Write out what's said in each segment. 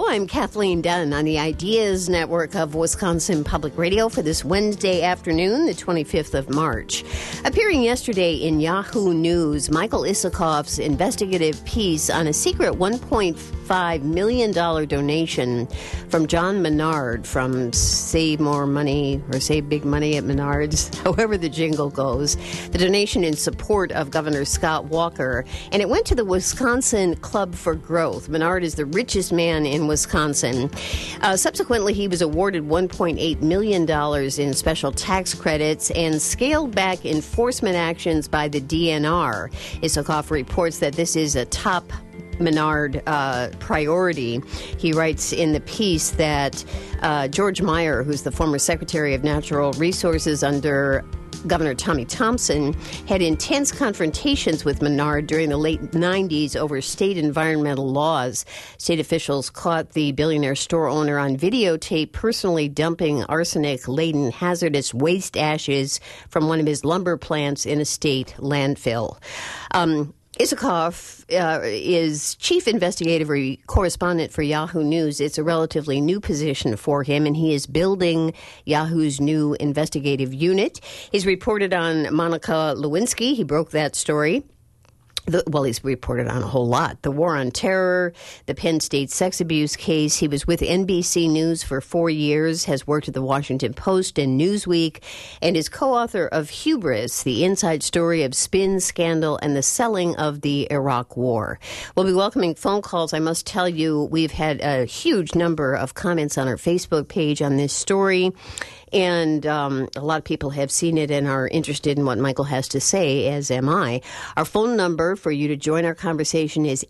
I'm Kathleen Dunn on the Ideas Network of Wisconsin Public Radio for this Wednesday afternoon, the 25th of March. Appearing yesterday in Yahoo News, Michael Isikoff's investigative piece on a secret $1.5 million donation from John Menard from Save More Money or Save Big Money at Menards, however the jingle goes. The donation in support of Governor Scott Walker, and it went to the Wisconsin Club for Growth. Menard is the richest man in Wisconsin. Subsequently, he was awarded $1.8 million in special tax credits and scaled back enforcement actions by the DNR. Isikoff reports that this is a top Menard priority. He writes in the piece that George Meyer, who's the former Secretary of Natural Resources under Governor Tommy Thompson, had intense confrontations with Menard during the late 90s over state environmental laws. State officials caught the billionaire store owner on videotape personally dumping arsenic-laden hazardous waste ashes from one of his lumber plants in a state landfill. Isikoff is chief investigative correspondent for Yahoo News. It's a relatively new position for him, and he is building Yahoo's new investigative unit. He's reported on Monica Lewinsky. He broke that story. He's reported on a whole lot. The War on Terror, the Penn State sex abuse case. He was with NBC News for 4 years, has worked at the Washington Post and Newsweek, and is co-author of Hubris, the inside story of spin, scandal, and the selling of the Iraq War. We'll be welcoming phone calls. I must tell you, we've had a huge number of comments on our Facebook page on this story. And a lot of people have seen it and are interested in what Michael has to say, as am I. Our phone number for you to join our conversation is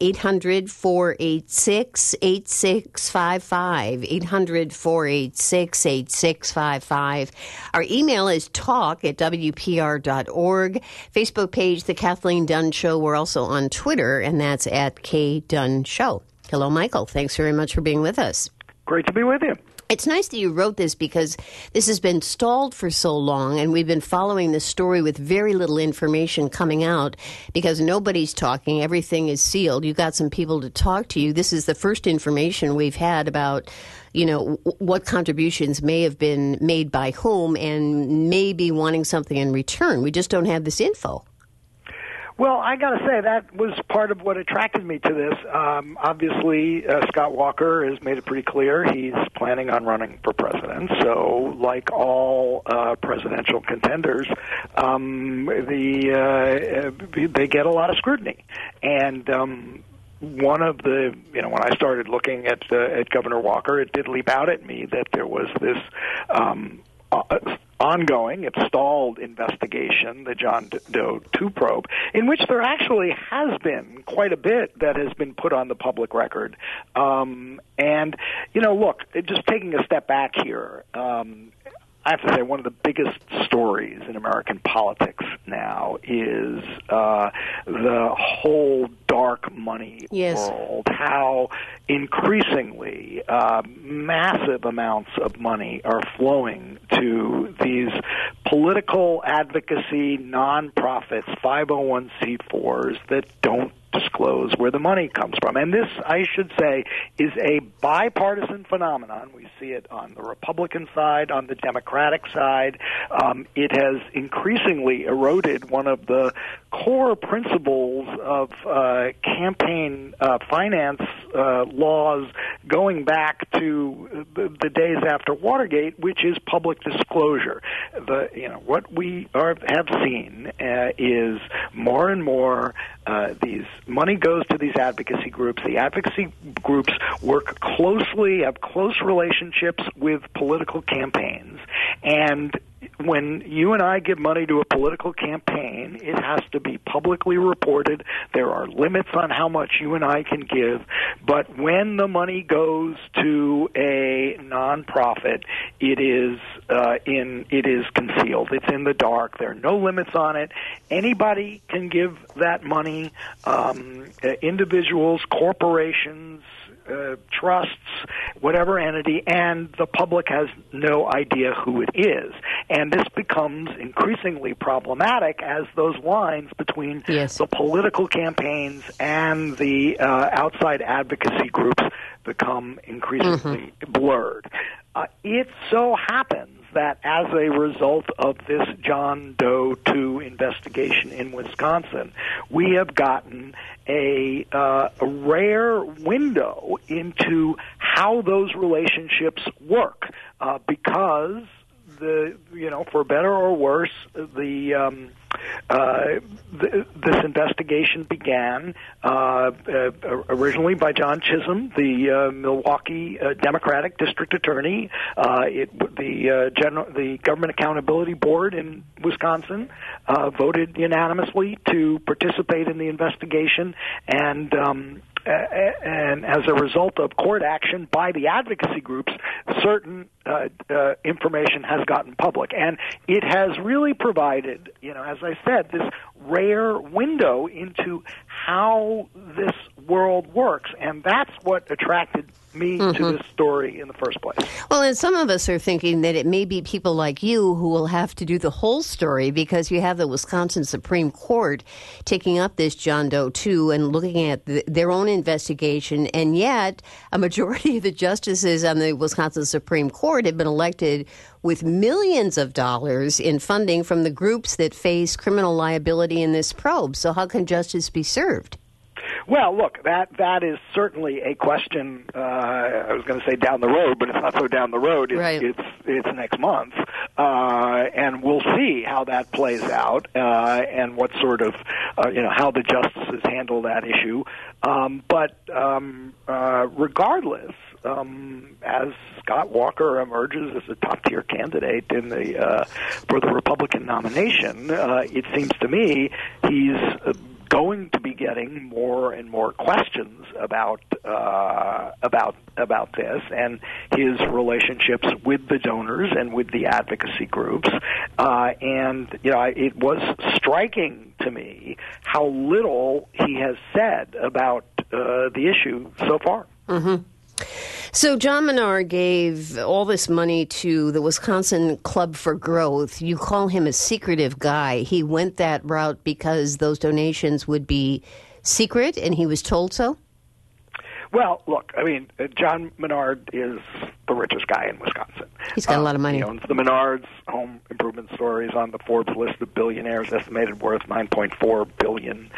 800-486-8655, 800-486-8655. Our email is talk@wpr.org. Facebook page, The Kathleen Dunn Show. We're also on Twitter, and that's @KDunn Hello, Michael. Thanks very much for being with us. Great to be with you. It's nice that you wrote this because this has been stalled for so long, and we've been following this story with very little information coming out because nobody's talking. Everything is sealed. You got some people to talk to you. This is the first information we've had about, what contributions may have been made by whom and maybe wanting something in return. We just don't have this info. Well, I got to say, that was part of what attracted me to this. Obviously, Scott Walker has made it pretty clear he's planning on running for president. So, like all presidential contenders, they get a lot of scrutiny. And one of the, when I started looking at Governor Walker, it did leap out at me that there was this ongoing, it's stalled investigation, the John Doe 2 probe, in which there actually has been quite a bit that has been put on the public record. Look, just taking a step back here, I have to say one of the biggest stories in American politics now is the whole dark money world, how increasingly massive amounts of money are flowing to these political advocacy nonprofits, 501c4s that don't disclose where the money comes from. And this, I should say, is a bipartisan phenomenon. We see it on the Republican side, on the Democratic side. It has increasingly eroded one of the core principles of campaign finance laws going back to the days after Watergate, which is public disclosure. What we have seen is more and more these money goes to these advocacy groups. The advocacy groups work closely, have close relationships with political campaigns, and when you and I give money to a political campaign, it has to be publicly reported. There are limits on how much you and I can give. But when the money goes to a nonprofit, it is concealed. It's in the dark. There are no limits on it. Anybody can give that money. Individuals, corporations, trusts, whatever entity, and the public has no idea who it is. And this becomes increasingly problematic as those lines between the political campaigns and the outside advocacy groups become increasingly blurred. It so happens that as a result of this John Doe 2 investigation in Wisconsin, we have gotten a rare window into how those relationships work, because for better or worse, this investigation began originally by John Chisholm, the Milwaukee Democratic District Attorney. The Government Accountability Board in Wisconsin voted unanimously to participate in the investigation, and as a result of court action by the advocacy groups, certain information has gotten public. And it has really provided, as I said, this rare window into how this world works. And that's what attracted me to this story in the first place. Well, and some of us are thinking that it may be people like you who will have to do the whole story, because you have the Wisconsin Supreme Court taking up this John Doe 2 and looking at their own investigation, and yet a majority of the justices on the Wisconsin Supreme Court have been elected with millions of dollars in funding from the groups that face criminal liability in this probe. So how can justice be served? Well, look, that is certainly a question. I was going to say down the road, but it's not so down the road. It's next month, and we'll see how that plays out, and what sort of how the justices handle that issue. But regardless, as Scott Walker emerges as a top-tier candidate in for the Republican nomination, it seems to me he's going to be getting more and more questions about this and his relationships with the donors and with the advocacy groups. It was striking to me how little he has said about the issue so far. Mm-hmm. So John Menard gave all this money to the Wisconsin Club for Growth. You call him a secretive guy. He went that route because those donations would be secret, and he was told so? Well, look, John Menard is the richest guy in Wisconsin. He's got a lot of money. He owns the Menards Home Improvement Store. He's on the Forbes list of billionaires, estimated worth $9.4 billion.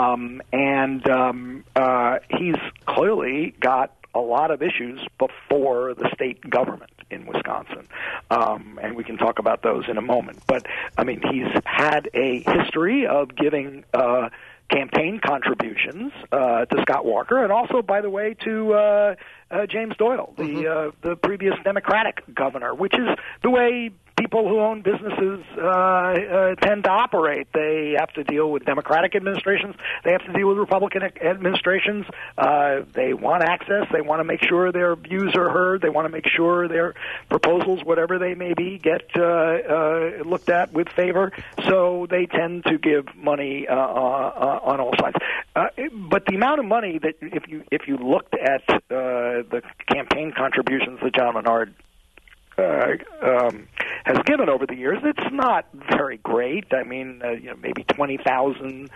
He's clearly got a lot of issues before the state government in Wisconsin, and we can talk about those in a moment. But, he's had a history of giving campaign contributions to Scott Walker, and also, by the way, to James Doyle, the previous Democratic governor, which is the way people who own businesses tend to operate. They have to deal with Democratic administrations. They have to deal with Republican administrations. They want access. They want to make sure their views are heard. They want to make sure their proposals, whatever they may be, get looked at with favor. So they tend to give money on all sides. But the amount of money that, if you looked at the campaign contributions that John Menard has given over the years, it's not very great. Maybe $20,000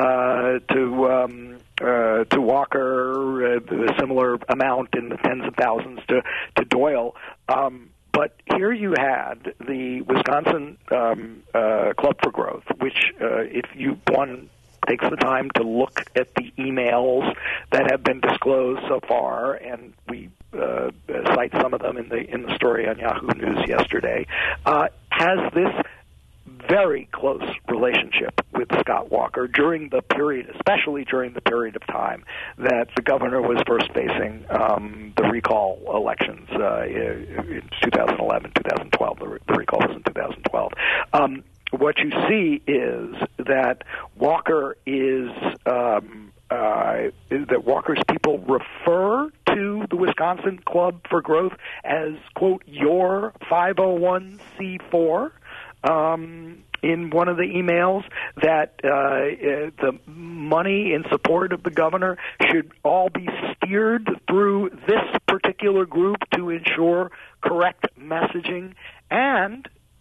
to Walker, a similar amount in the tens of thousands to Doyle. But here you had the Wisconsin Club for Growth, which, if one takes the time to look at the emails that have been disclosed so far, and we cite some of them in the story on Yahoo News yesterday, has this very close relationship with Scott Walker during the period, especially during the period of time that the governor was first facing the recall elections in 2011, 2012. The recall was in 2012. What you see is that Walker that Walker's people refer to the Wisconsin Club for Growth as, quote, your 501c4 in one of the emails, that the money in support of the governor should all be steered through this particular group to ensure correct messaging, and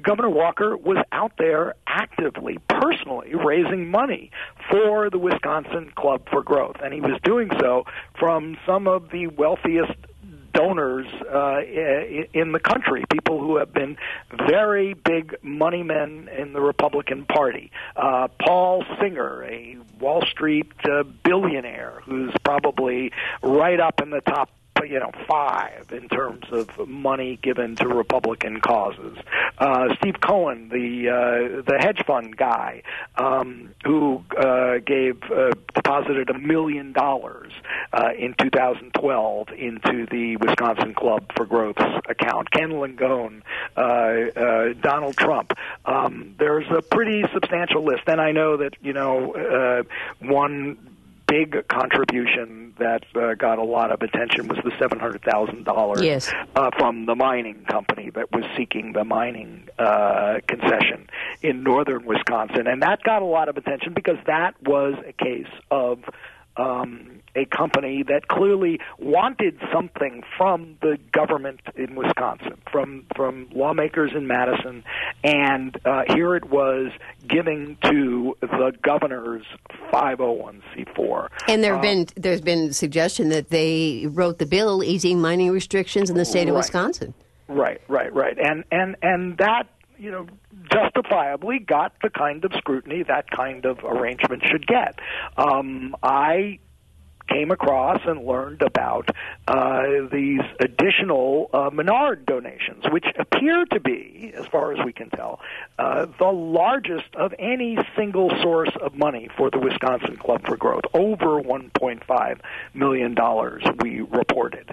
Governor Walker was out there actively, personally raising money for the Wisconsin Club for Growth, and he was doing so from some of the wealthiest donors in the country, people who have been very big money men in the Republican Party. Paul Singer, a Wall Street billionaire who's probably right up in the top 5 in terms of money given to Republican causes. Steve Cohen, the hedge fund guy, who deposited $1 million in 2012 into the Wisconsin Club for Growth's account. Ken Langone, Donald Trump. There's a pretty substantial list, and I know that one big contribution that got a lot of attention was the $700,000 from the mining company that was seeking the mining concession in northern Wisconsin. And that got a lot of attention because that was a case of a company that clearly wanted something from the government in Wisconsin, from lawmakers in Madison, and here it was giving to the governor's 501c4. And there's been suggestion that they wrote the bill easing mining restrictions in the state of Wisconsin. Right. And that, justifiably got the kind of scrutiny that kind of arrangement should get. I came across and learned about these additional Menard donations, which appear to be, as far as we can tell, the largest of any single source of money for the Wisconsin Club for Growth, over $1.5 million we reported.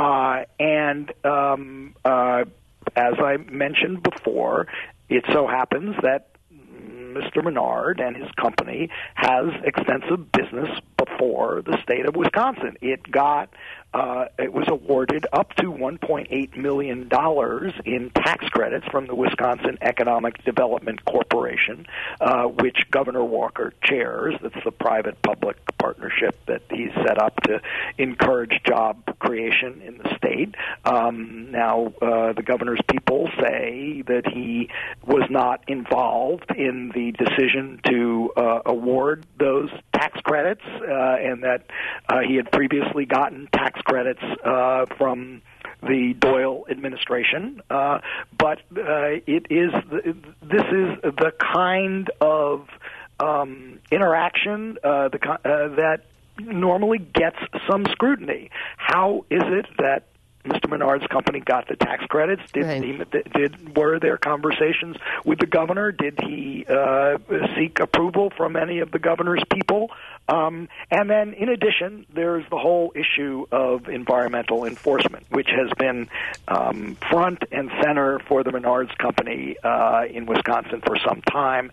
As I mentioned before, it so happens that Mr. Menard and his company has extensive business before the state of Wisconsin. It was awarded up to $1.8 million in tax credits from the Wisconsin Economic Development Corporation, which Governor Walker chairs. That's the private-public partnership that he set up to encourage job creation in the state. Now, the governor's people say that he was not involved in the decision to award those tax credits, and that he had previously gotten tax credits from the Doyle administration, but this is the kind of interaction that normally gets some scrutiny. How is it that Mr. Menard's company got the tax credits? Were there conversations with the governor? Did he seek approval from any of the governor's people? And then, in addition, there's the whole issue of environmental enforcement, which has been front and center for the Menard's company in Wisconsin for some time.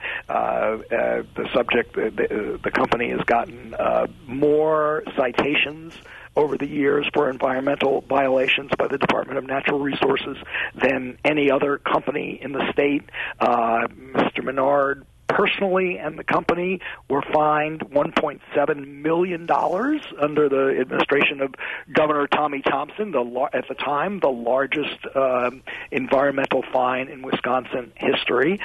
The company has gotten more citations over the years for environmental violations by the Department of Natural Resources than any other company in the state. Mr. Menard personally and the company were fined $1.7 million under the administration of Governor Tommy Thompson, at the time the largest environmental fine in Wisconsin history.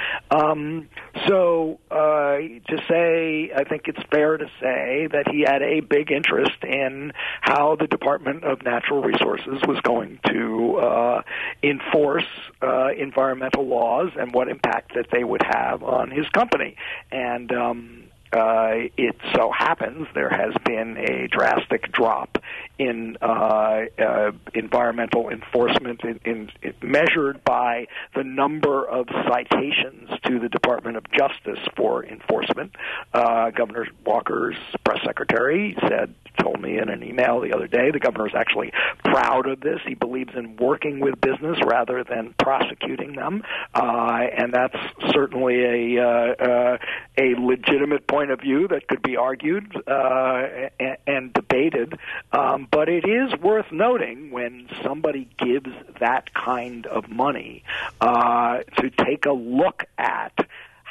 To say, I think it's fair to say that he had a big interest in how the Department of Natural Resources was going to enforce environmental laws and what impact that they would have on his company. And it so happens there has been a drastic drop in environmental enforcement measured by the number of citations to the Department of Justice for enforcement. Governor Walker's press secretary told me in an email the other day, the governor is actually proud of this. He believes in working with business rather than prosecuting them, and that's certainly a legitimate point of view that could be argued and debated. But it is worth noting when somebody gives that kind of money to take a look at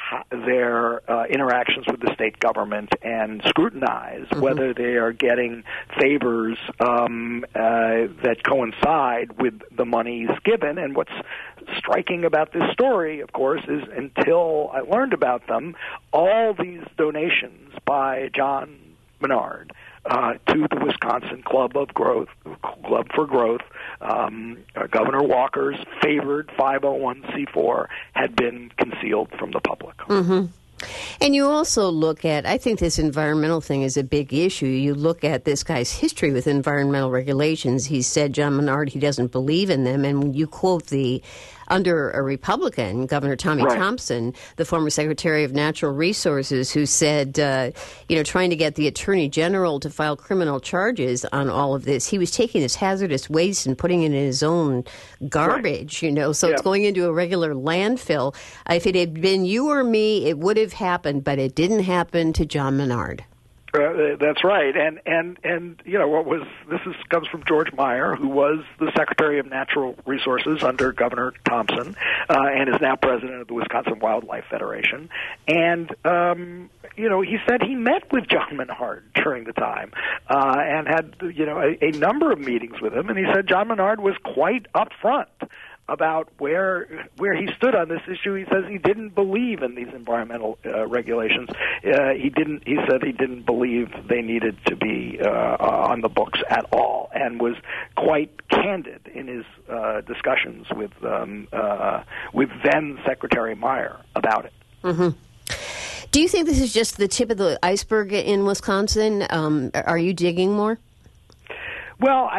their interactions with the state government and scrutinize whether they are getting favors that coincide with the monies given. And what's striking about this story, of course, is until I learned about them, all these donations by John Menard to the Wisconsin Club for Growth, Governor Walker's favored 501c4, had been concealed from the public. Mm-hmm. And you also look at, I think this environmental thing is a big issue. You look at this guy's history with environmental regulations. He said, John Menard, he doesn't believe in them. And when you quote under a Republican, Governor Tommy Thompson, the former Secretary of Natural Resources, who said, trying to get the Attorney General to file criminal charges on all of this, he was taking this hazardous waste and putting it in his own garbage, so it's going into a regular landfill. If it had been you or me, it would have happened, but it didn't happen to John Menard. That's right, and comes from George Meyer, who was the Secretary of Natural Resources under Governor Thompson, and is now president of the Wisconsin Wildlife Federation. And he said he met with John Menard during the time, and had a number of meetings with him. And he said John Menard was quite upfront about where he stood on this issue. He says he didn't believe in these environmental regulations. He said he didn't believe they needed to be on the books at all, and was quite candid in his discussions with then Secretary Meyer about it. Mm-hmm. Do you think this is just the tip of the iceberg in Wisconsin? Are you digging more? Well,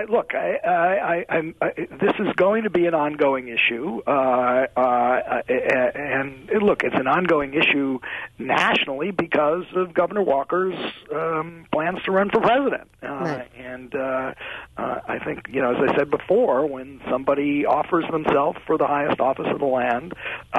this is going to be an ongoing issue, and look, it's an ongoing issue nationally because of Governor Walker's plans to run for president. And I think, as I said before, when somebody offers themselves for the highest office of the land,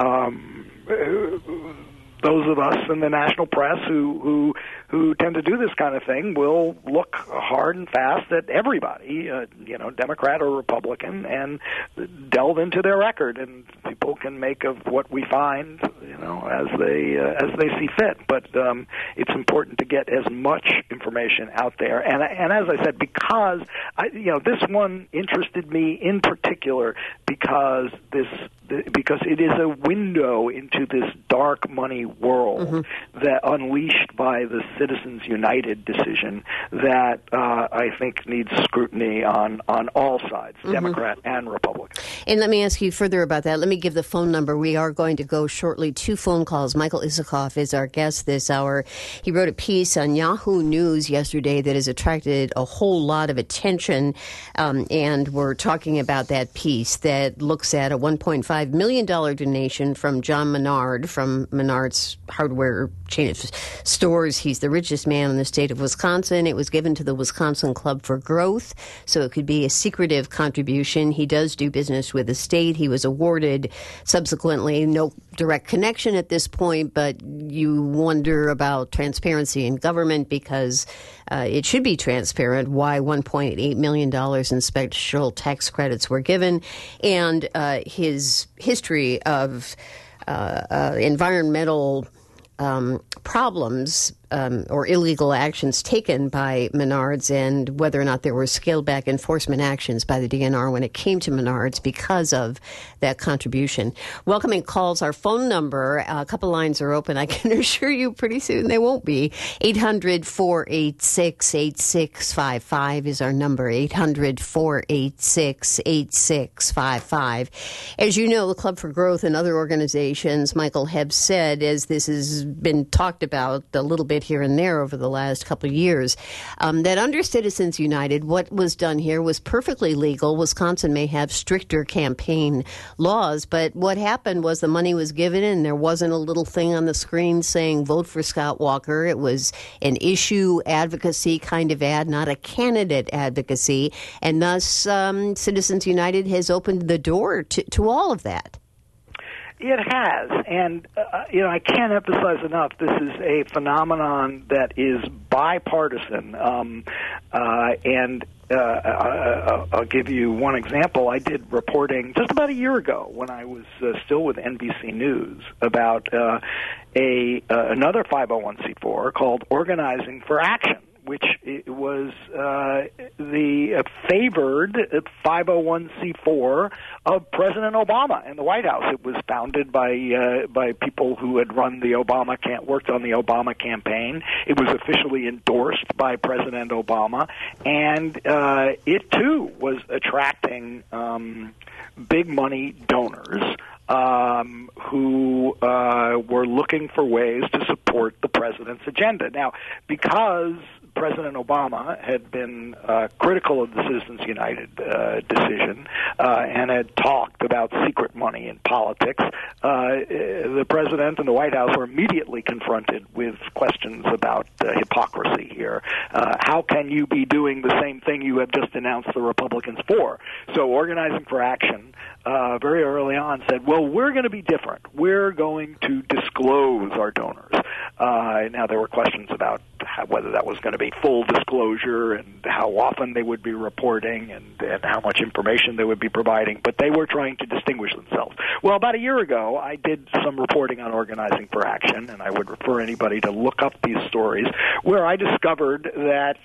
those of us in the national press who tend to do this kind of thing will look hard and fast at everybody, Democrat or Republican, and delve into their record. And people can make of what we find, as they see fit. But it's important to get as much information out there. And as I said, because this one interested me in particular because it is a window into this dark money world that unleashed by the Citizens United decision that I think needs scrutiny on all sides, Democrat and Republican. And let me ask you further about that. Let me give the phone number. We are going to go shortly to phone calls. Michael Isikoff is our guest this hour. He wrote a piece on Yahoo News yesterday that has attracted a whole lot of attention, and we're talking about that piece that looks at a $1.5 million donation from John Menard from Menard's hardware chain of stores. He's the richest man in the state of Wisconsin. It was given to the Wisconsin Club for Growth, so it could be a secretive contribution. He does do business with the state. He was awarded subsequently, no direct connection at this point, but you wonder about transparency in government because it should be transparent why $1.8 million in special tax credits were given, and his history of environmental problems or illegal actions taken by Menards, and whether or not there were scaled back enforcement actions by the DNR when it came to Menards because of that contribution. Welcoming calls. Our phone number, a couple lines are open. I can assure you pretty soon they won't be. 800-486-8655 is our number. 800-486-8655. As you know, the Club for Growth and other organizations, Michael, have said, as this has been talked about a little bit here and there over the last couple of years, that under Citizens United, what was done here was perfectly legal. Wisconsin may have stricter campaign laws, but what happened was the money was given and there wasn't a little thing on the screen saying vote for Scott Walker. It was an issue advocacy kind of ad, not a candidate advocacy, and thus Citizens United has opened the door to all of that. It has, and I can't emphasize enough. This is a phenomenon that is bipartisan, and I'll give you one example. I did reporting just about a year ago when I was still with NBC News about another 501c4 called Organizing for Action, which was the favored 501c4 of President Obama and the White House. It was founded by people who had worked on the Obama campaign. It was officially endorsed by President Obama, and it too was attracting big money donors who were looking for ways to support the president's agenda. Now, because President Obama had been critical of the Citizens United decision and had talked about secret money in politics, the president and the White House were immediately confronted with questions about hypocrisy here. How can you be doing the same thing you have just denounced the Republicans for? So Organizing for Action very early on said, well, we're going to be different. We're going to disclose our donors. Now, there were questions about whether that was going to be full disclosure and how often they would be reporting and how much information they would be providing, but they were trying to distinguish themselves. Well, about a year ago, I did some reporting on Organizing for Action, and I would refer anybody to look up these stories, where I discovered that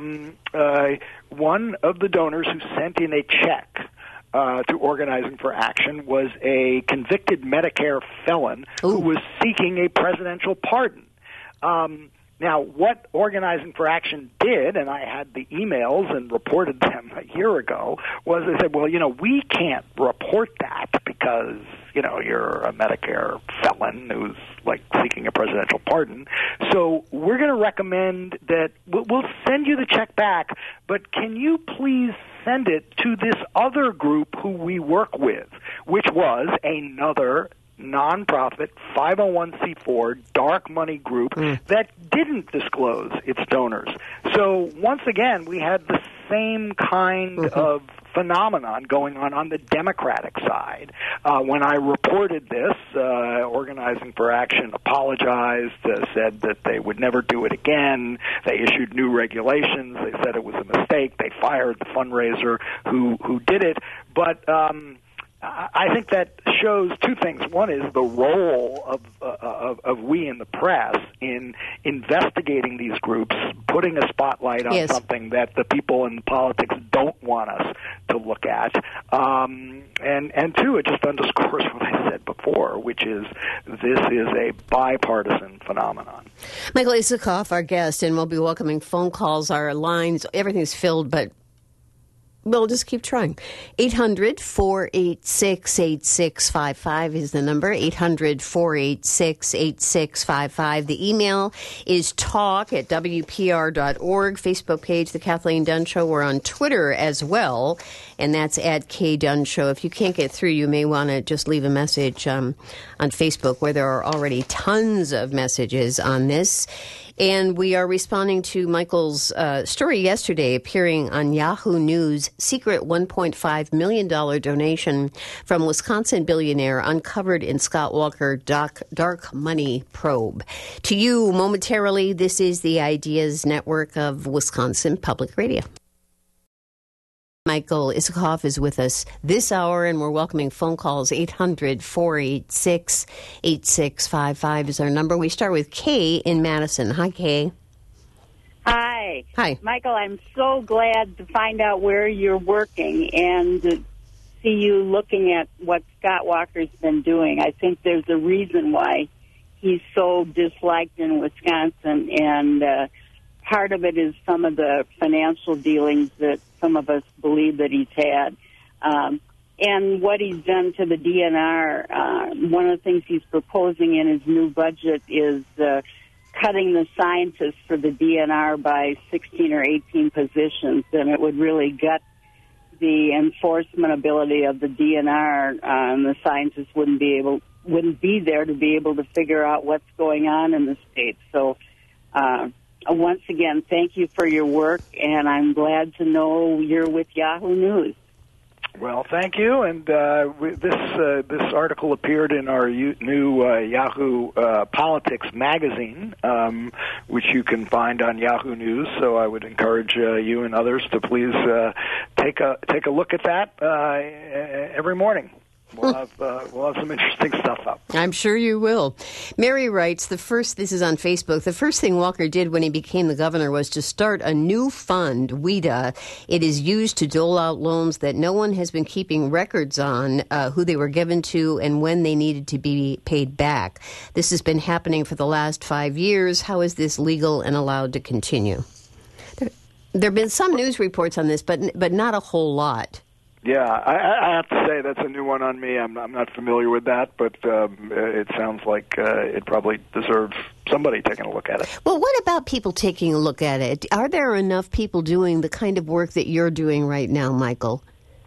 one of the donors who sent in a check to Organizing for Action was a convicted Medicare felon who was seeking a presidential pardon. Now, what Organizing for Action did, and I had the emails and reported them a year ago, was they said, well, we can't report that because, you're a Medicare felon who's, seeking a presidential pardon. So we're going to recommend that we'll send you the check back, but can you please send it to this other group who we work with, which was another nonprofit 501c4 dark money group that didn't disclose its donors. So once again, we had the same kind of phenomenon going on the Democratic side. When I reported this, Organizing for Action apologized, said that they would never do it again. They issued new regulations. They said it was a mistake. They fired the fundraiser who did it. But I think that shows two things. One is the role of we in the press in investigating these groups, putting a spotlight on something that the people in politics don't want us to look at. And two, it just underscores what I said before, which is this is a bipartisan phenomenon. Michael Isikoff, our guest, and we'll be welcoming phone calls. Our lines, everything's filled, but we'll just keep trying. 800-486-8655 is the number. 800-486-8655. The email is talk@wpr.org. Facebook page, The Kathleen Dunn Show. We're on Twitter as well, and that's @KDunn Show. If you can't get through, you may want to just leave a message on Facebook, where there are already tons of messages on this. And we are responding to Michael's story yesterday appearing on Yahoo News, secret $1.5 million donation from Wisconsin billionaire uncovered in Scott Walker dark money probe. To you momentarily, this is the Ideas Network of Wisconsin Public Radio. Michael Isikoff is with us this hour, and we're welcoming phone calls. 800-486-8655 is our number. We start with Kay in Madison. Hi, Kay. Hi. Hi. Michael, I'm so glad to find out where you're working and to see you looking at what Scott Walker's been doing. I think there's a reason why he's so disliked in Wisconsin, and part of it is some of the financial dealings that some of us believe that he's had. And what he's done to the DNR, one of the things he's proposing in his new budget is cutting the scientists for the DNR by 16 or 18 positions, and it would really gut the enforcement ability of the DNR, and the scientists wouldn't be there to be able to figure out what's going on in the state. So once again, thank you for your work, and I'm glad to know you're with Yahoo News. Well, thank you. And this article appeared in our new Yahoo Politics magazine, which you can find on Yahoo News. So I would encourage you and others to please take a look at that every morning. We'll have some interesting stuff up. I'm sure you will. Mary writes, this is on Facebook, the first thing Walker did when he became the governor was to start a new fund, WIDA. It is used to dole out loans that no one has been keeping records on, who they were given to and when they needed to be paid back. This has been happening for the last 5 years. How is this legal and allowed to continue? There have been some news reports on this, but not a whole lot. Yeah, I have to say that's a new one on me. I'm not familiar with that, but it sounds like it probably deserves somebody taking a look at it. Well, what about people taking a look at it? Are there enough people doing the kind of work that you're doing right now, Michael?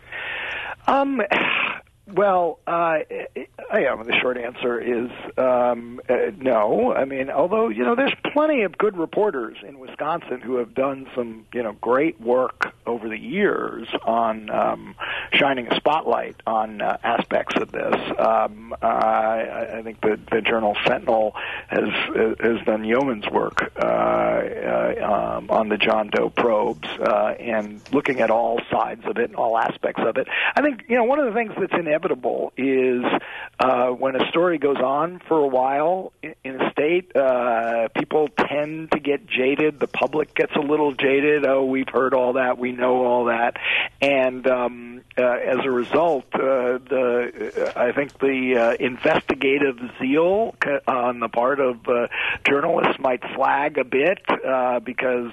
Well, the short answer is no. I mean, although, there's plenty of good reporters in Wisconsin who have done some, great work over the years on shining a spotlight on aspects of this. I think the journal Sentinel has done yeoman's work on the John Doe probes and looking at all sides of it and all aspects of it. I think, one of the things that's inevitable is when a story goes on for a while in a state, people tend to get jaded. The public gets a little jaded. Oh, we've heard all that. We know all that. And as a result, I think the investigative zeal on the part of journalists might flag a bit because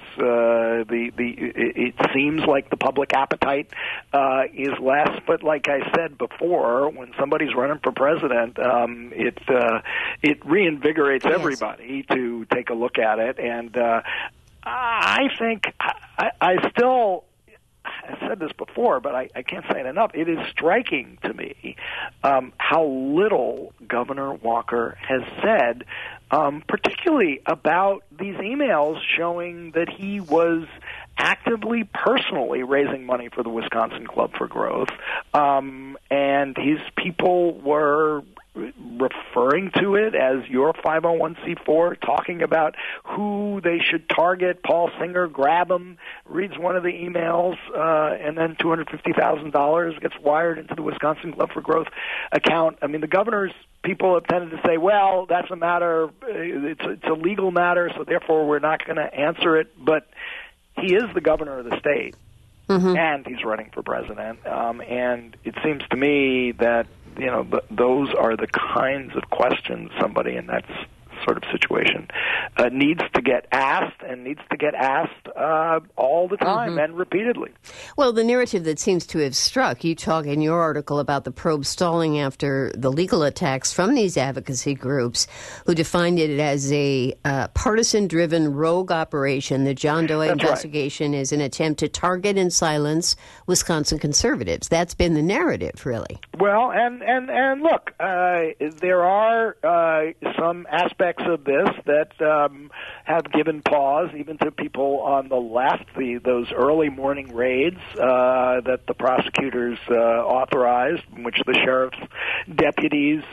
it seems like the public appetite is less. But like I said before, when somebody's running for president, it reinvigorates everybody to take a look at it. And I think I said this before, but I can't say it enough. It is striking to me how little Governor Walker has said, particularly about these emails showing that he was actively, personally raising money for the Wisconsin Club for Growth, and his people were referring to it as your 501c4, talking about who they should target. Paul Singer, grab him, reads one of the emails, and then $250,000 gets wired into the Wisconsin Club for Growth account. I mean, the governor's people have tended to say, well, that's a matter, it's a legal matter, so therefore we're not going to answer it. But he is the governor of the state, and he's running for president. And it seems to me that, those are the kinds of questions somebody in that sort of situation needs to get asked, and needs to get asked all the time and repeatedly. Well, the narrative that seems to have struck, you talk in your article about the probe stalling after the legal attacks from these advocacy groups who defined it as a partisan-driven rogue operation. The John Doe investigation is an attempt to target and silence Wisconsin conservatives. That's been the narrative, really. Well, and look, there are some aspects of this that have given pause even to people on the left. Those early morning raids that the prosecutors authorized, in which the sheriff's deputies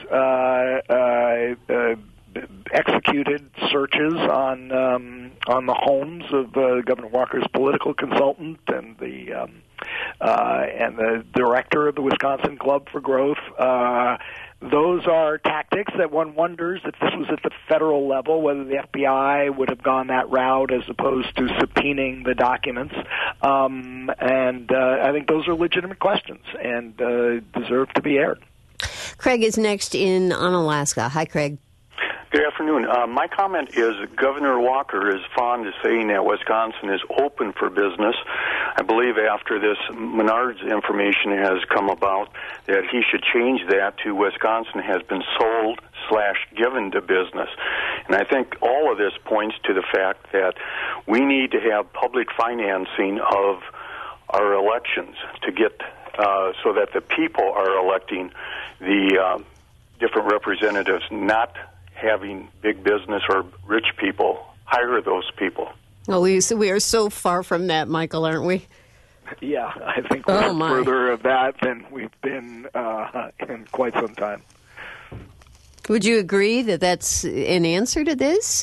executed searches on the homes of Governor Walker's political consultant and the director of the Wisconsin Club for Growth. Those are tactics that one wonders, if this was at the federal level, whether the FBI would have gone that route as opposed to subpoenaing the documents. And I think those are legitimate questions and deserve to be aired. Craig is next in Alaska. Hi, Craig. Good afternoon. My comment is Governor Walker is fond of saying that Wisconsin is open for business. I believe after this Menards information has come about that he should change that to Wisconsin has been sold/given to business. And I think all of this points to the fact that we need to have public financing of our elections to get so that the people are electing the different representatives, not having big business or rich people hire those people. Well, we are so far from that, Michael, aren't we? Yeah, I think we're further of that than we've been in quite some time. Would you agree that that's an answer to this?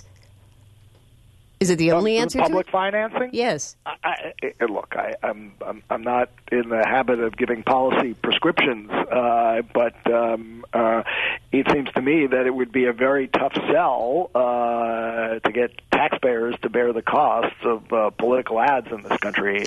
Is it the only answer public to it? Financing? Yes. Look, I'm not in the habit of giving policy prescriptions, but it seems to me that it would be a very tough sell to get taxpayers to bear the costs of political ads in this country,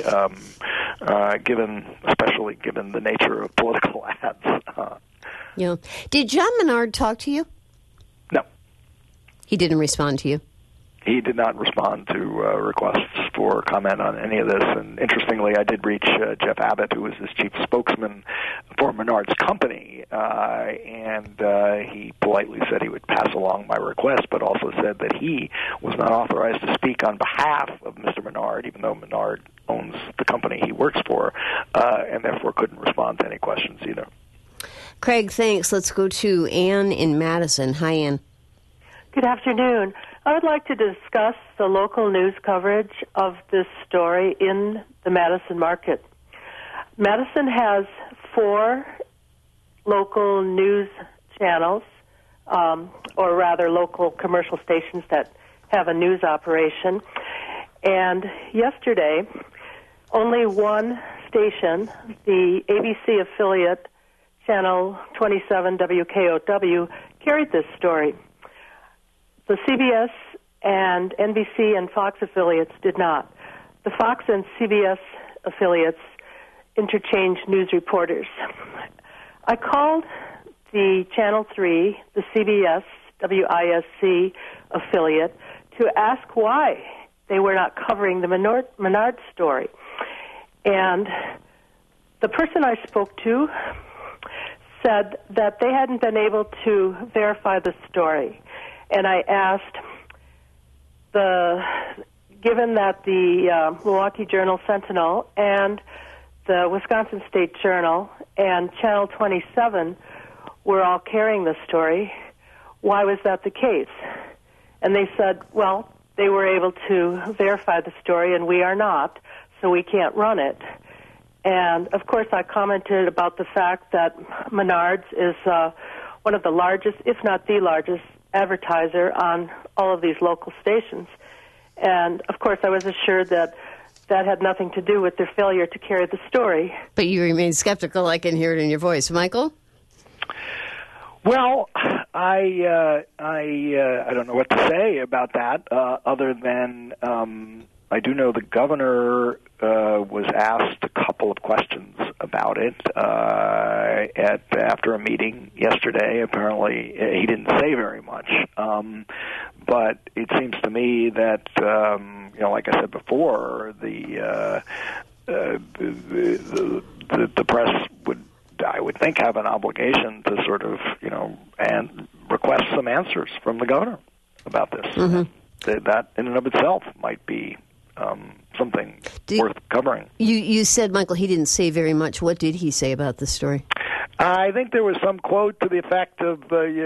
especially given the nature of political ads. Yeah. Did John Menard talk to you? No. He didn't respond to you? He did not respond to requests for comment on any of this. And interestingly, I did reach Jeff Abbott, who was his chief spokesman for Menard's company, and he politely said he would pass along my request, but also said that he was not authorized to speak on behalf of Mr. Menard, even though Menard owns the company he works for, and therefore couldn't respond to any questions either. Craig, thanks. Let's go to Ann in Madison. Hi, Ann. Good afternoon. I would like to discuss the local news coverage of this story in the Madison market. Madison has 4 local news channels, or rather local commercial stations that have a news operation. And yesterday, only one station, the ABC affiliate, Channel 27 WKOW, carried this story. The CBS and NBC and Fox affiliates did not. The Fox and CBS affiliates interchanged news reporters. I called the Channel 3, the CBS WISC affiliate, to ask why they were not covering the Menard story. And the person I spoke to said that they hadn't been able to verify the story. And I asked, given that the Milwaukee Journal-Sentinel and the Wisconsin State Journal and Channel 27 were all carrying the story, why was that the case? And they said, well, they were able to verify the story and we are not, so we can't run it. And, of course, I commented about the fact that Menards is one of the largest, if not the largest, advertiser on all of these local stations. And, of course, I was assured that that had nothing to do with their failure to carry the story. But you remain skeptical. I can hear it in your voice. Michael? Well, I don't know what to say about that, other than I do know the governor was asked a couple of questions about it after a meeting yesterday. Apparently, he didn't say very much, but it seems to me that like I said before, the press would, I would think, have an obligation to sort of and request some answers from the governor about this. Mm-hmm. That in and of itself might be something worth covering. You said, Michael, he didn't say very much. What did he say about the story? I think there was some quote to the effect of,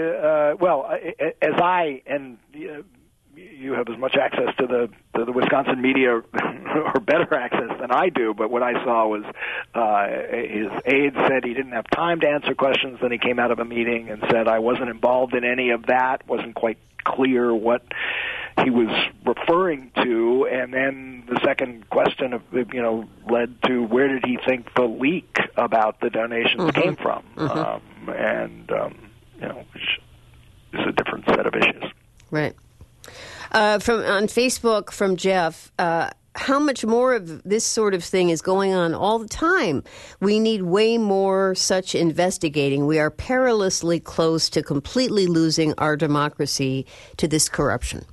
as I, and you have as much access to the Wisconsin media or better access than I do, but what I saw was his aide said he didn't have time to answer questions. Then he came out of a meeting and said, I wasn't involved in any of that, wasn't quite clear what he was referring to, and then the second question led to where did he think the leak about the donations came from, which is a different set of issues. Right. On Facebook from Jeff, how much more of this sort of thing is going on all the time? We need way more such investigating. We are perilously close to completely losing our democracy to this corruption.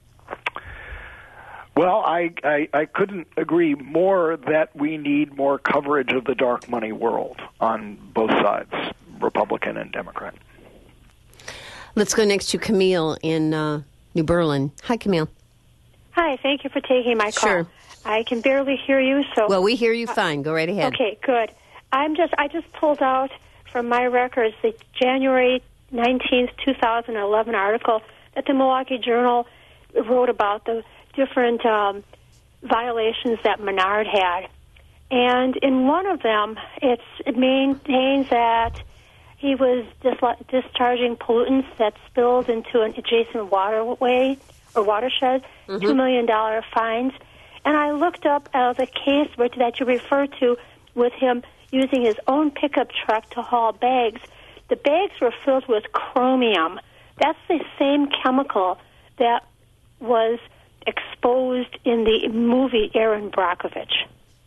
Well, I couldn't agree more that we need more coverage of the dark money world on both sides, Republican and Democrat. Let's go next to Camille in New Berlin. Hi, Camille. Hi, thank you for taking my call. Sure. I can barely hear you, so... Well, we hear you fine. Go right ahead. Okay, good. I just pulled out from my records the January 19th, 2011 article that the Milwaukee Journal wrote about the different violations that Menard had. And in one of them, it maintains that he was discharging pollutants that spilled into an adjacent waterway or watershed, $2 million fines. And I looked up the case that you referred to with him using his own pickup truck to haul bags. The bags were filled with chromium. That's the same chemical that was exposed in the movie Erin Brockovich.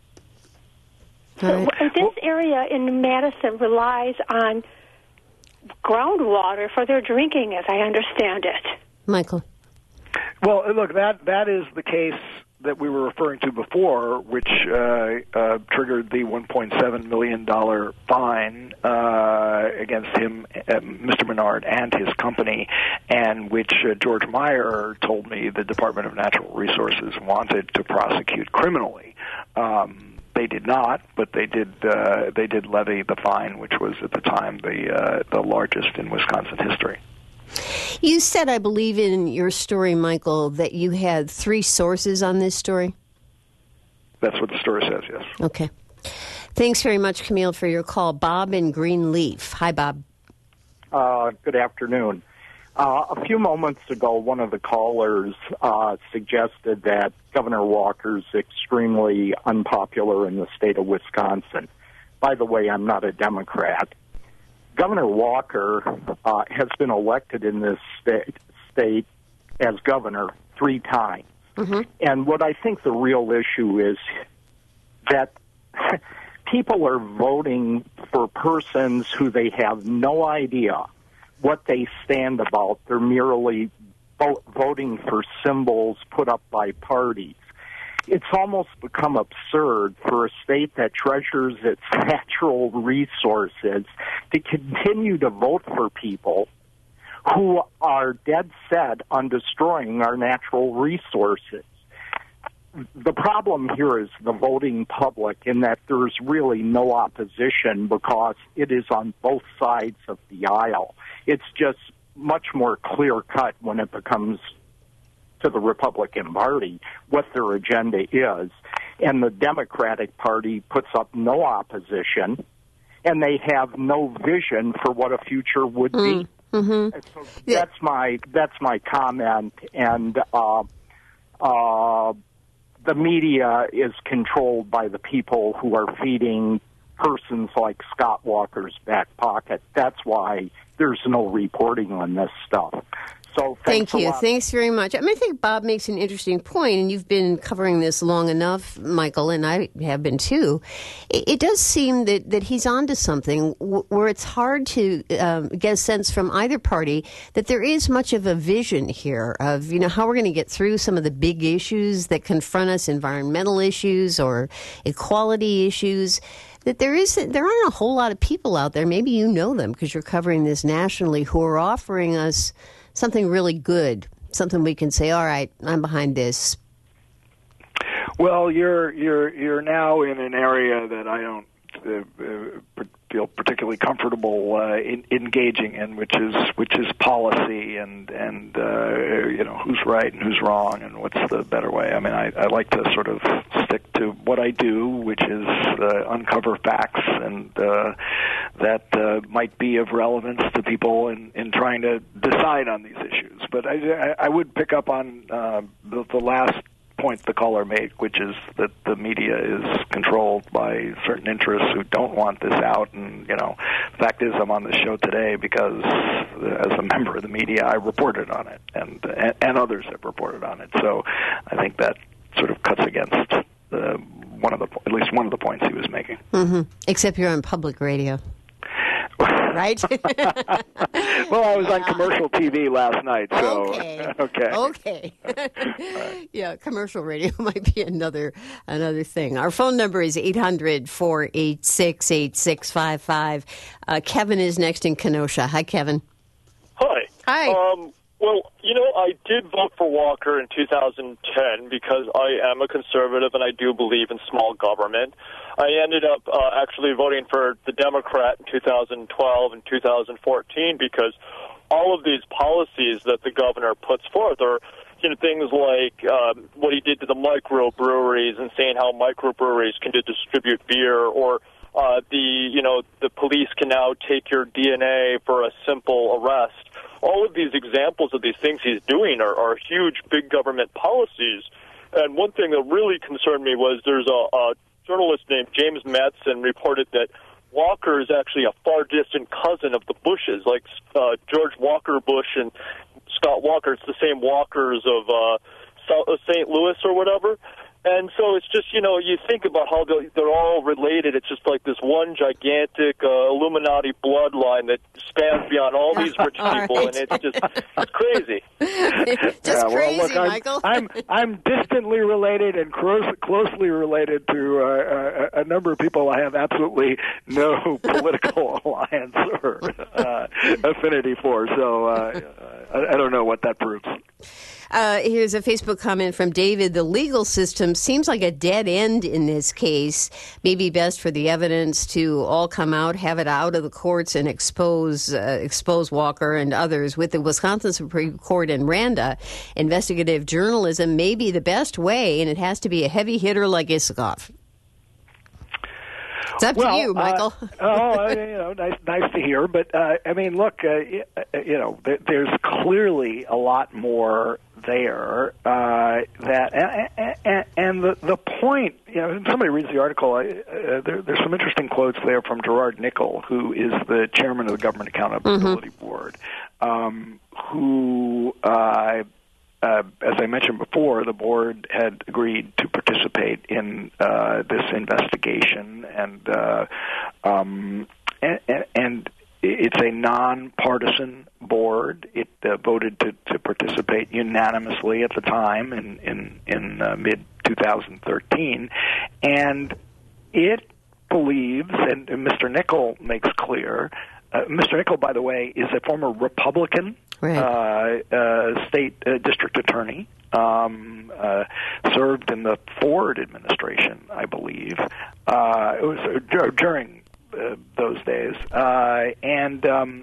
So this area in Madison relies on groundwater for their drinking, as I understand it. Michael. Well, look, that is the case that we were referring to before, which triggered the $1.7 million fine against him, Mr. Menard, and his company, and which George Meyer told me the Department of Natural Resources wanted to prosecute criminally. They did not, but they did levy the fine, which was at the time the largest in Wisconsin history. You said, I believe in your story, Michael, that you had 3 sources on this story? That's what the story says, yes. Okay. Thanks very much, Camille, for your call. Bob in Greenleaf. Hi, Bob. Good afternoon. A few moments ago, one of the callers suggested that Governor Walker's extremely unpopular in the state of Wisconsin. By the way, I'm not a Democrat. Governor Walker has been elected in this state as governor 3 times. Mm-hmm. And what I think the real issue is that people are voting for persons who they have no idea what they stand about. They're merely voting for symbols put up by parties. It's almost become absurd for a state that treasures its natural resources to continue to vote for people who are dead set on destroying our natural resources. The problem here is the voting public, in that there's really no opposition because it is on both sides of the aisle. It's just much more clear-cut when it becomes to the Republican Party what their agenda is. And the Democratic Party puts up no opposition, and they have no vision for what a future would be. Mm-hmm. So that's my comment. And the media is controlled by the people who are feeding persons like Scott Walker's back pocket. That's why there's no reporting on this stuff. So thank you. Thanks very much. I think Bob makes an interesting point, and you've been covering this long enough, Michael, and I have been too. It does seem that he's onto something where it's hard to get a sense from either party that there is much of a vision here of, how we're going to get through some of the big issues that confront us, environmental issues or equality issues. That there aren't a whole lot of people out there, maybe you know them because you're covering this nationally, who are offering us something really good, something we can say, all right, I'm behind this. Well, you're now in an area that I don't feel particularly comfortable engaging in, which is policy and who's right and who's wrong and what's the better way. I like to sort of stick to what I do, which is uncover facts and that might be of relevance to people in trying to decide on these issues. But I would pick up on the last point the caller made, which is that the media is controlled by certain interests who don't want this out. And, the fact is I'm on this show today because as a member of the media, I reported on it, and others have reported on it. So I think that sort of cuts against at least one of the points he was making. Mm-hmm. Except you're on public radio. Right? Well, I was on commercial TV last night, so okay. Yeah, commercial radio might be another thing. Our phone number is 800-486-8655. Kevin is next in Kenosha. Hi, Kevin. Hi. Well, I did vote for Walker in 2010 because I am a conservative and I do believe in small government. I ended up actually voting for the Democrat in 2012 and 2014 because all of these policies that the governor puts forth are things like what he did to the microbreweries and saying how microbreweries can distribute beer, or the police can now take your DNA for a simple arrest. All of these examples of these things he's doing are huge, big government policies. And one thing that really concerned me was there's a journalist named James Mattson reported that Walker is actually a far distant cousin of the Bushes, like George Walker Bush and Scott Walker. It's the same Walkers of St. Louis or whatever. And so it's just, you think about how they're all related. It's just like this one gigantic Illuminati bloodline that spans beyond all these rich people, and it's crazy. Crazy, Michael. I'm distantly related and closely related to a number of people I have absolutely no political alliance or affinity for. So I don't know what that proves. Here's a Facebook comment from David. The legal system seems like a dead end in this case. Maybe best for the evidence to all come out, have it out of the courts, and expose Walker and others. With the Wisconsin Supreme Court and RANDA, investigative journalism may be the best way, and it has to be a heavy hitter like Isikoff. It's up to you, Michael. Nice to hear. But look, there's clearly a lot more there. The point, somebody reads the article. There's some interesting quotes there from Gerard Nickel, who is the chairman of the Government Accountability Board, who. As I mentioned before, the board had agreed to participate in this investigation, and it's a nonpartisan board. It voted to participate unanimously at the time in mid 2013, and it believes, and Mr. Nickel makes clear. Mr. Nickel, by the way, is a former Republican. Right. State district attorney, served in the Ford administration, I believe. It was during those days. And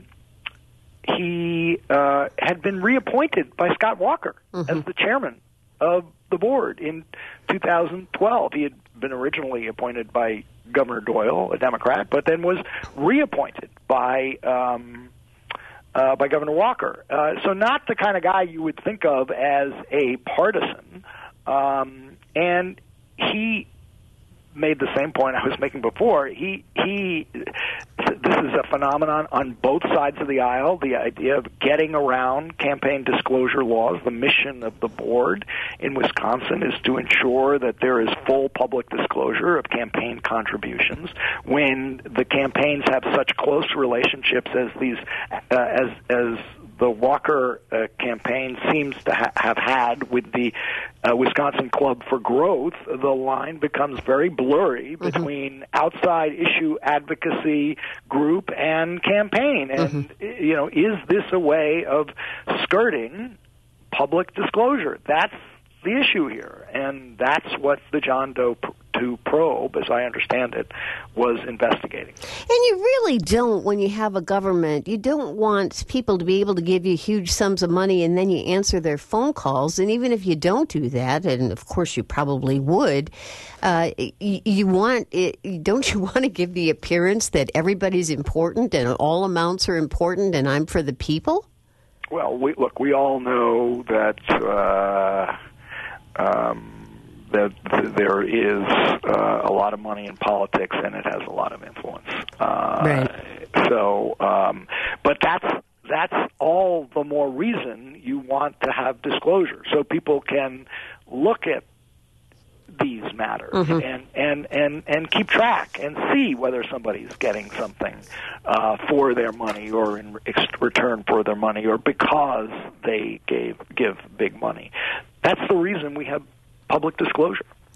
he had been reappointed by Scott Walker as the chairman of the board in 2012. He had been originally appointed by Governor Doyle, a Democrat, but then was reappointed by Governor Walker. So not the kind of guy you would think of as a partisan. And he made the same point I was making before. This is a phenomenon on both sides of the aisle, the idea of getting around campaign disclosure laws. The mission of the board in Wisconsin is to ensure that there is full public disclosure of campaign contributions. When the campaigns have such close relationships as these, as the Walker campaign seems to have had with the Wisconsin Club for Growth, the line becomes very blurry between outside issue advocacy group and campaign. And, is this a way of skirting public disclosure? That's the issue here. And that's what the John Doe 2 probe, as I understand it, was investigating. And you really don't, when you have a government, you don't want people to be able to give you huge sums of money and then you answer their phone calls. And even if you don't do that, and of course you probably would, don't you want to give the appearance that everybody's important and all amounts are important and I'm for the people? Well, we all know that that there is a lot of money in politics, and it has a lot of influence. Right. So, but that's all the more reason you want to have disclosure, so people can look at these matters and keep track and see whether somebody's getting something for their money, or in return for their money, or because they give big money. That's the reason we have public disclosure. Yeah.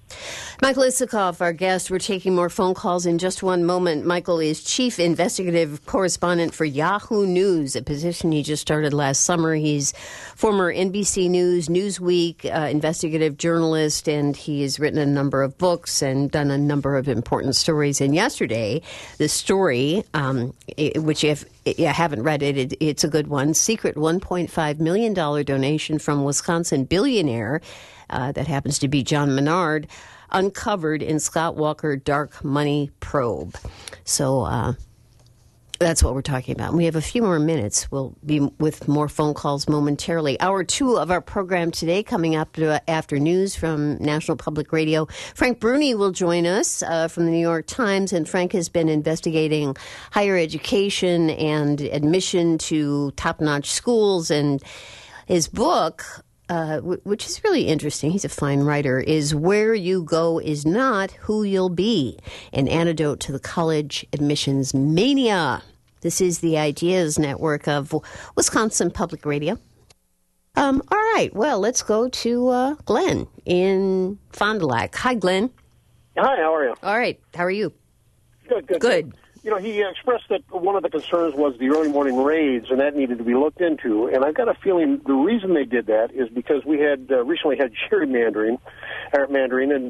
Michael Isikoff, our guest. We're taking more phone calls in just one moment. Michael is chief investigative correspondent for Yahoo News, a position he just started last summer. He's former NBC News, Newsweek investigative journalist, and he has written a number of books and done a number of important stories. And yesterday, the story, which if you haven't read it, it's a good one, secret $1.5 million donation from Wisconsin billionaire that happens to be John Menard, uncovered in Scott Walker dark money probe. So that's what we're talking about. And we have a few more minutes. We'll be with more phone calls momentarily. Hour 2 of our program today, coming up after news from National Public Radio. Frank Bruni will join us from the New York Times, and Frank has been investigating higher education and admission to top-notch schools, and his book, which is really interesting, he's a fine writer, is Where You Go Is Not Who You'll Be, an antidote to the college admissions mania. This is the Ideas Network of Wisconsin Public Radio. All right, well, let's go to Glenn in Fond du Lac. Hi, Glenn. Hi, how are you? All right, how are you? Good. You know, he expressed that one of the concerns was the early morning raids, and that needed to be looked into. And I've got a feeling the reason they did that is because we had recently had gerrymandering, and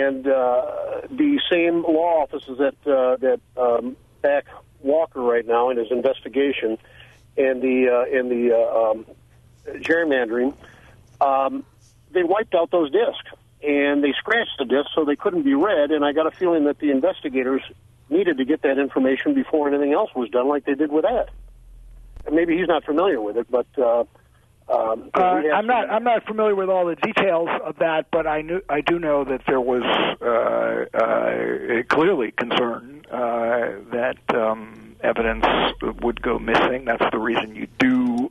the same law offices that back Walker right now in his investigation, and the gerrymandering, they wiped out those discs and they scratched the discs so they couldn't be read. And I got a feeling that the investigators needed to get that information before anything else was done, like they did with that. And maybe he's not familiar with it, but I'm not familiar with all the details of that, but I do know that there was clearly concern that evidence would go missing. That's the reason you do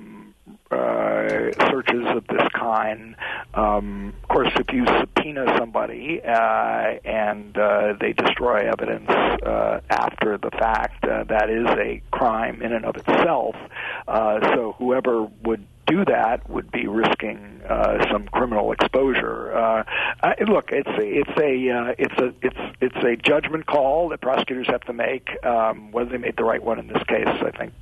searches of this kind. Of course, if you subpoena somebody and they destroy evidence after the fact, that is a crime in and of itself. So whoever would do that would be risking some criminal exposure. Look, it's a judgment call that prosecutors have to make. Whether they made the right one in this case, I think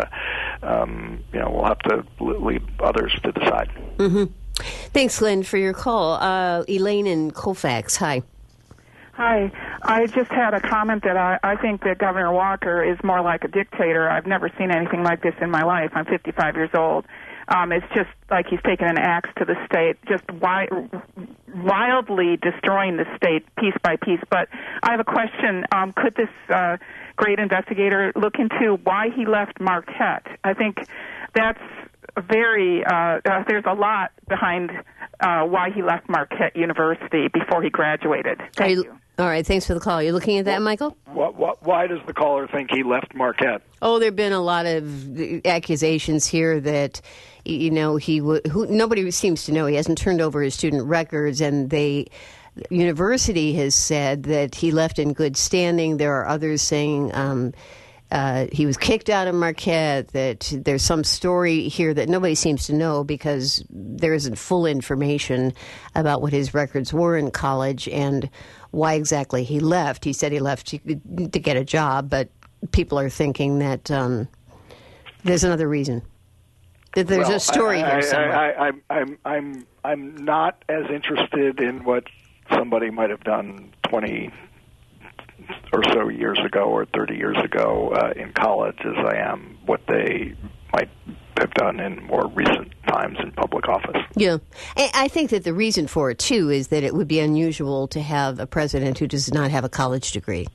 we'll have to leave others to decide. Mm-hmm. Thanks, Glenn, for your call. Elaine in Colfax. Hi. Hi. I just had a comment that I think that Governor Walker is more like a dictator. I've never seen anything like this in my life. I'm 55 years old. It's just like he's taken an axe to the state, just wildly destroying the state piece by piece. But I have a question. Could this great investigator look into why he left Marquette? I think that's very, there's a lot behind why he left Marquette University before he graduated. Thank you. All right, thanks for the call. You looking at that, Michael? Why does the caller think he left Marquette? Oh, there have been a lot of accusations here that, nobody seems to know. He hasn't turned over his student records, and the university has said that he left in good standing. There are others saying he was kicked out of Marquette, that there's some story here that nobody seems to know because there isn't full information about what his records were in college and why exactly he left. He said he left to get a job, but people are thinking that there's another reason. That there's a story here somewhere. I'm not as interested in what somebody might have done 20 or so years ago or 30 years ago in college as I am what they might have done in more recent times in public office. Yeah. And I think that the reason for it, too, is that it would be unusual to have a president who does not have a college degree.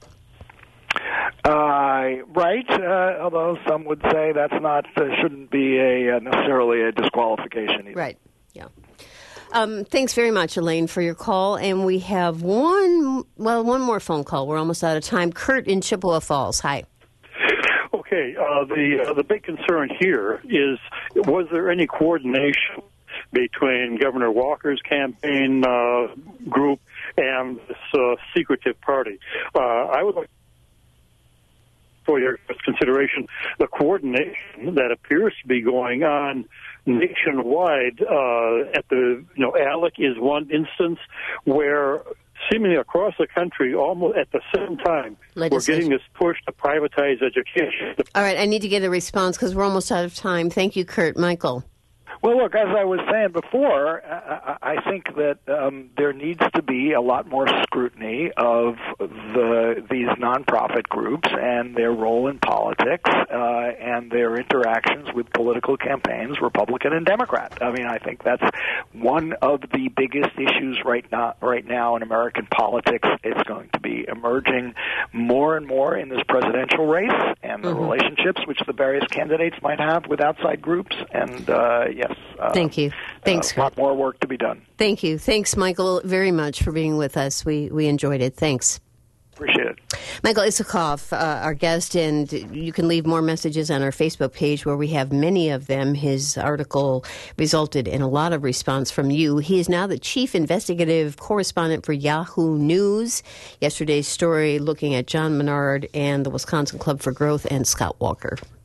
Right, although some would say that's not shouldn't be necessarily a disqualification either. Right, yeah. Thanks very much, Elaine, for your call. And we have one more phone call. We're almost out of time. Kurt in Chippewa Falls. Hi. Okay, the big concern here is, was there any coordination between Governor Walker's campaign group and this secretive party? I would like for your consideration the coordination that appears to be going on nationwide. At the ALEC is one instance where seemingly across the country, almost at the same time, we're getting this push to privatize education. All right, I need to get a response because we're almost out of time. Thank you, Kurt. Michael. Well, look, as I was saying before, I think that there needs to be a lot more scrutiny of these nonprofit groups and their role in politics and their interactions with political campaigns, Republican and Democrat. I mean, I think that's one of the biggest issues right now in American politics. It's going to be emerging more and more in this presidential race and the relationships which the various candidates might have with outside groups. And yes. Thank you. Thanks. A lot more work to be done. Thank you. Thanks, Michael, very much for being with us. We enjoyed it. Thanks. Appreciate it. Michael Isikoff, our guest, and you can leave more messages on our Facebook page where we have many of them. His article resulted in a lot of response from you. He is now the chief investigative correspondent for Yahoo News. Yesterday's story looking at John Menard and the Wisconsin Club for Growth and Scott Walker.